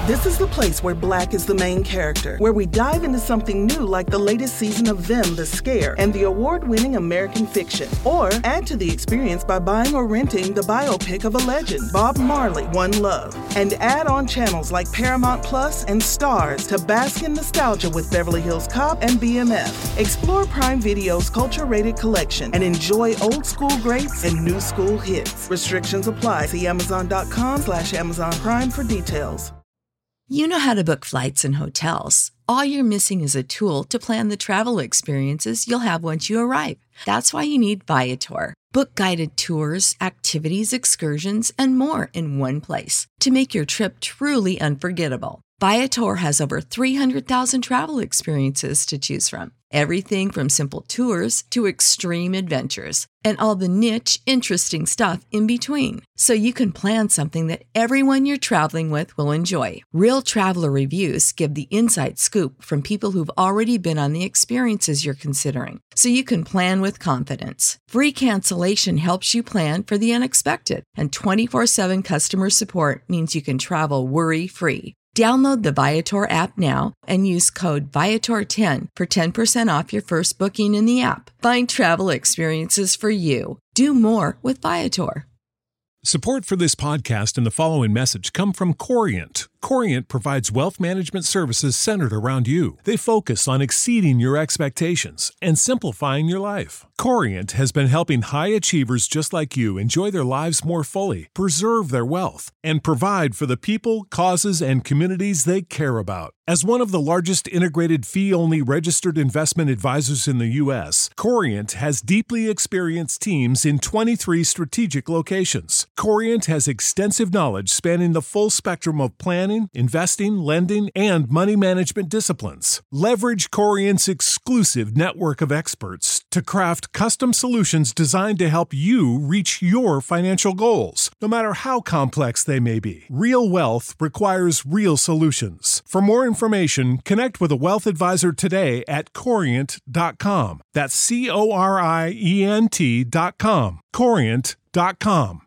This is the place where Black is the main character, where we dive into something new like the latest season of Them, The Scare, and the award-winning American Fiction. Or add to the experience by buying or renting the biopic of a legend, Bob Marley, One Love. And add on channels like Paramount Plus and Stars to bask in nostalgia with Beverly Hills Cop and BMF. Explore Prime Video's culture-rated collection and enjoy old school greats and new school hits. Restrictions apply. See Amazon.com/Amazon Prime for details. You know how to book flights and hotels. All you're missing is a tool to plan the travel experiences you'll have once you arrive. That's why you need Viator. Book guided tours, activities, excursions, and more in one place to make your trip truly unforgettable. Viator has over 300,000 travel experiences to choose from. Everything from simple tours to extreme adventures and all the niche, interesting stuff in between. So you can plan something that everyone you're traveling with will enjoy. Real traveler reviews give the inside scoop from people who've already been on the experiences you're considering. So you can plan with confidence. Free cancellation helps you plan for the unexpected. And 24/7 customer support means you can travel worry-free. Download the Viator app now and use code Viator10 for 10% off your first booking in the app. Find travel experiences for you. Do more with Viator. Support for this podcast and the following message come from Corient. Corient provides wealth management services centered around you. They focus on exceeding your expectations and simplifying your life. Corient has been helping high achievers just like you enjoy their lives more fully, preserve their wealth, and provide for the people, causes, and communities they care about. As one of the largest integrated fee-only registered investment advisors in the U.S., Corient has deeply experienced teams in 23 strategic locations. Corient has extensive knowledge spanning the full spectrum of planning, investing, lending, and money management disciplines. Leverage Corient's exclusive network of experts to craft custom solutions designed to help you reach your financial goals, no matter how complex they may be. Real wealth requires real solutions. For more information, connect with a wealth advisor today at Corient.com. That's Corient.com. Corient.com.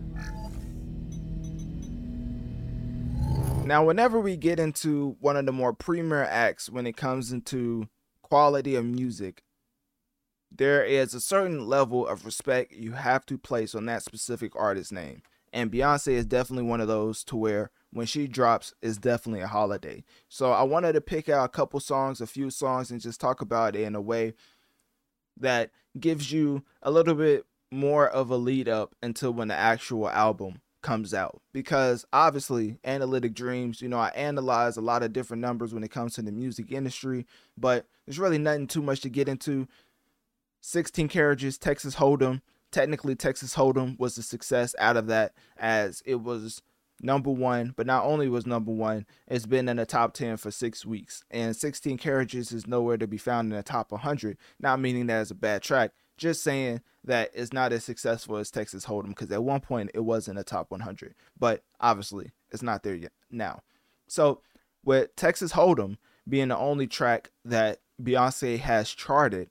Now, whenever we get into one of the more premier acts when it comes into quality of music, there is a certain level of respect you have to place on that specific artist's name. And Beyonce is definitely one of those to where when she drops, it's definitely a holiday. So I wanted to pick out a few songs, and just talk about it in a way that gives you a little bit more of a lead up until when the actual album comes out. Because obviously, Analytic Dreams, I analyze a lot of different numbers when it comes to the music industry, but there's really nothing too much to get into. 16 Carriages, Texas Hold'em. Technically, Texas Hold'em was a success out of that, as it was number one, but not only was number one, it's been in the top 10 for 6 weeks. And 16 Carriages is nowhere to be found in the top 100. Not meaning that it's a bad track, just saying that it's not as successful as Texas Hold'em, because at one point it was in the top 100, but obviously it's not there yet now. So with Texas Hold'em being the only track that Beyonce has charting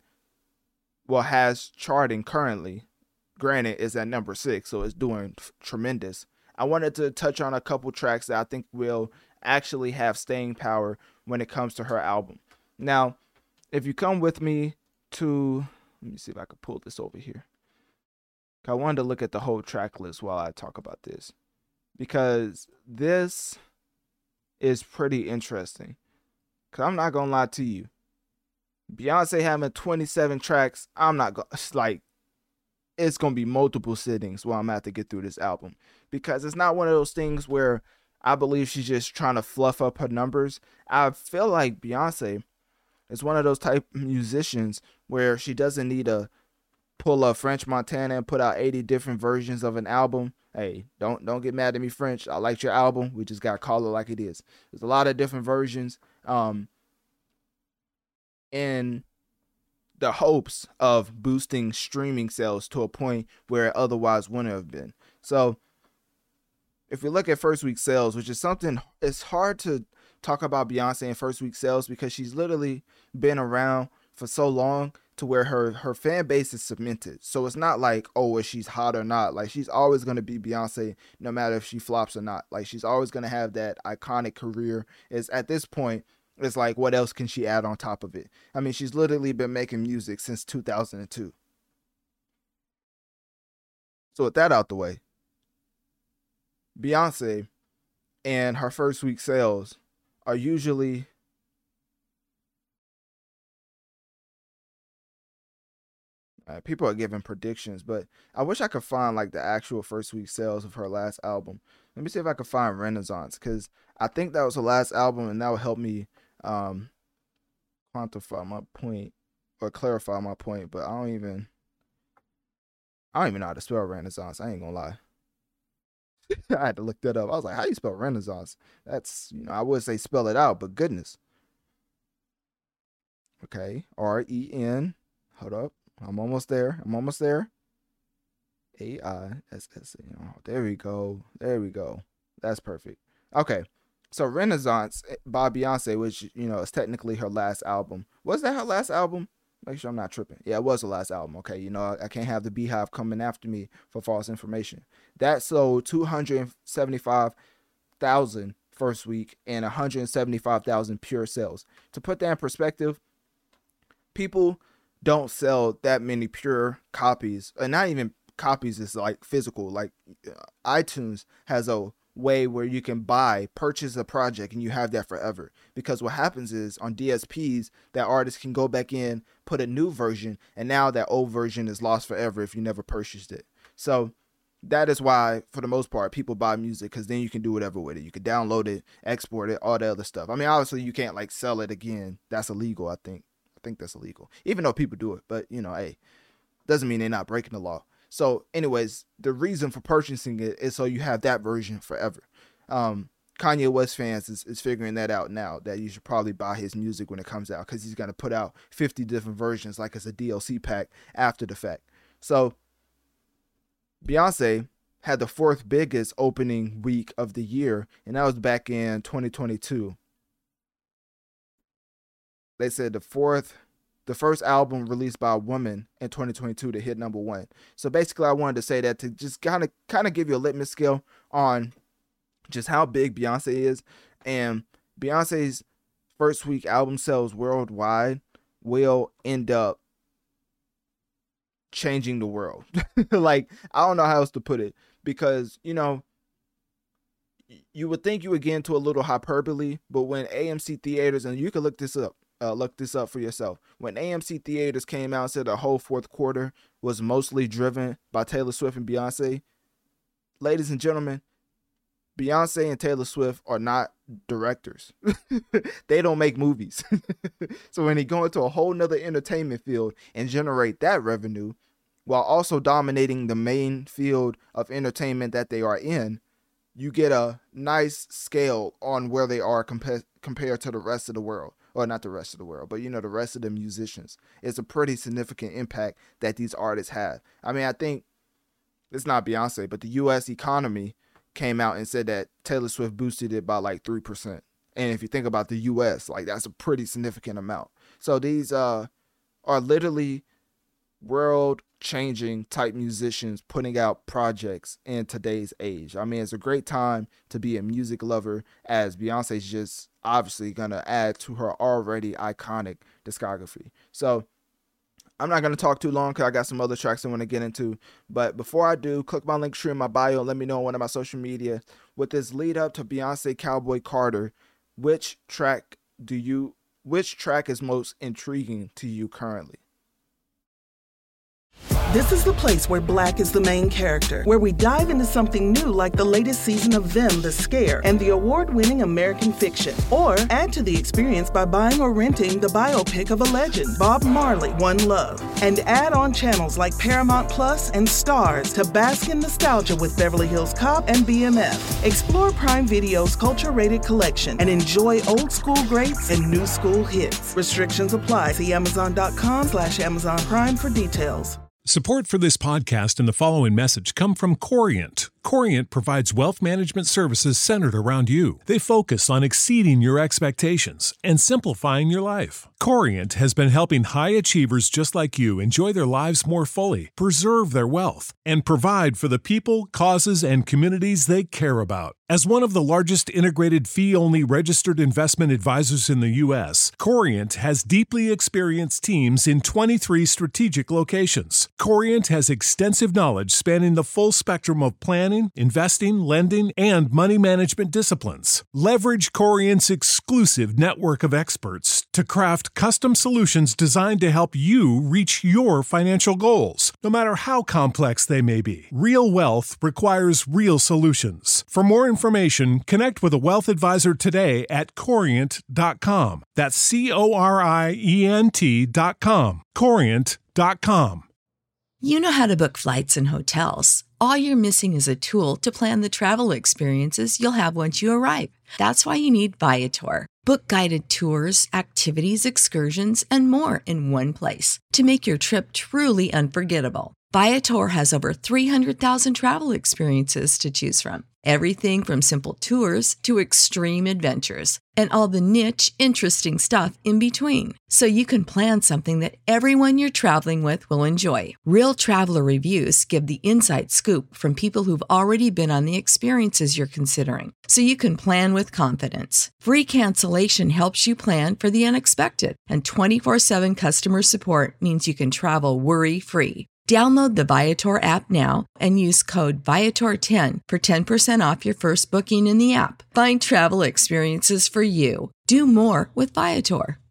currently, granted is at number 6, so it's doing tremendous. I wanted to touch on a couple tracks that I think will actually have staying power when it comes to her album. Now, if you come with me to, let me see if I can pull this over here. I wanted to look at the whole track list while I talk about this, because this is pretty interesting. Because I'm not going to lie to you. Beyonce having 27 tracks, it's going to be multiple sittings while I'm at to get through this album. Because it's not one of those things where I believe she's just trying to fluff up her numbers. I feel like Beyonce is one of those type of musicians where she doesn't need to pull up French Montana and put out 80 different versions of an album. Hey, don't get mad at me, French. I liked your album. We just got to call it like it is. There's a lot of different versions in the hopes of boosting streaming sales to a point where it otherwise wouldn't have been. So if we look at first week sales, which is something, it's hard to talk about Beyonce in first week sales because she's literally been around for so long to where her fan base is cemented. So it's not like, oh, if she's hot or not. Like, she's always going to be Beyonce no matter if she flops or not. Like, she's always going to have that iconic career. Is at this point, it's like, what else can she add on top of it? I mean, she's literally been making music since 2002. So with that out the way, Beyonce and her first week sales are usually people are giving predictions, but I wish I could find like the actual first week sales of her last album. Let me see if I can find Renaissance, because I think that was her last album, and that will help me quantify my point or clarify my point. But I don't even know how to spell Renaissance. I ain't gonna lie. I had to look that up. I was like, how do you spell Renaissance? That's, I would say spell it out, but goodness. Okay, R-E-N. Hold up. I'm almost there. A-I-S-S. There we go. That's perfect. Okay. So Renaissance by Beyonce, which, is technically her last album. Was that her last album? Make sure I'm not tripping. Yeah, it was her last album. Okay. I can't have the Beehive coming after me for false information. That sold 275,000 first week and 175,000 pure sales. To put that in perspective, people don't sell that many pure copies, and not even copies is like physical. Like iTunes has a way where you can purchase a project and you have that forever, because what happens is on DSPs, that artist can go back in, put a new version, and now that old version is lost forever if you never purchased it. So that is why, for the most part, people buy music, because then you can do whatever with it. You can download it, export it, all the other stuff. I mean, obviously you can't like sell it again. That's illegal, I think that's illegal, even though people do it. But hey, doesn't mean they're not breaking the law. So anyways, the reason for purchasing it is so you have that version forever. Kanye West fans is figuring that out now, that you should probably buy his music when it comes out, because he's going to put out 50 different versions like it's a DLC pack after the fact. So Beyonce had the fourth biggest opening week of the year, and that was back in 2022. They said the first album released by a woman in 2022 to hit number one. So basically, I wanted to say that to just kind of give you a litmus scale on just how big Beyonce is. And Beyonce's first week album sales worldwide will end up changing the world. Like, I don't know how else to put it, because, you would think you would get into a little hyperbole, but when AMC Theaters, and you can look this up for yourself. When AMC Theaters came out and said the whole fourth quarter was mostly driven by Taylor Swift and Beyonce, ladies and gentlemen, Beyonce and Taylor Swift are not directors. They don't make movies. So when they go into a whole nother entertainment field and generate that revenue while also dominating the main field of entertainment that they are in, you get a nice scale on where they are compared to the rest of the world. Or not the rest of the world, but the rest of the musicians. It's a pretty significant impact that these artists have. I mean, I think it's not Beyonce, but the U.S. economy came out and said that Taylor Swift boosted it by like 3%. And if you think about the U.S., like, that's a pretty significant amount. So these are literally world-changing type musicians putting out projects in today's age. I mean, it's a great time to be a music lover, as Beyonce's just obviously going to add to her already iconic discography. So I'm not going to talk too long, because I got some other tracks I want to get into. But before I do, click my link tree in my bio and let me know on one of my social media. With this lead up to Beyonce Cowboy Carter, which track is most intriguing to you currently? This is the place where Black is the main character, where we dive into something new like the latest season of Them, The Scare, and the award-winning American Fiction. Or add to the experience by buying or renting the biopic of a legend, Bob Marley, One Love. And add on channels like Paramount Plus and Stars to bask in nostalgia with Beverly Hills Cop and BMF. Explore Prime Video's culture-rated collection and enjoy old school greats and new school hits. Restrictions apply. See Amazon.com/Amazon Prime for details. Support for this podcast and the following message come from Corient. Corient provides wealth management services centered around you. They focus on exceeding your expectations and simplifying your life. Corient has been helping high achievers just like you enjoy their lives more fully, preserve their wealth, and provide for the people, causes, and communities they care about. As one of the largest integrated fee-only registered investment advisors in the U.S., Corient has deeply experienced teams in 23 strategic locations. Corient has extensive knowledge spanning the full spectrum of planning, investing, lending, and money management disciplines. Leverage Corient's exclusive network of experts to craft custom solutions designed to help you reach your financial goals, no matter how complex they may be. Real wealth requires real solutions. For more information, connect with a wealth advisor today at Corient.com. That's Corient.com. Corient.com. You know how to book flights and hotels. All you're missing is a tool to plan the travel experiences you'll have once you arrive. That's why you need Viator. Book guided tours, activities, excursions, and more in one place to make your trip truly unforgettable. Viator has over 300,000 travel experiences to choose from. Everything from simple tours to extreme adventures and all the niche, interesting stuff in between. So you can plan something that everyone you're traveling with will enjoy. Real traveler reviews give the inside scoop from people who've already been on the experiences you're considering. So you can plan with confidence. Free cancellation helps you plan for the unexpected. And 24/7 customer support means you can travel worry-free. Download the Viator app now and use code Viator10 for 10% off your first booking in the app. Find travel experiences for you. Do more with Viator.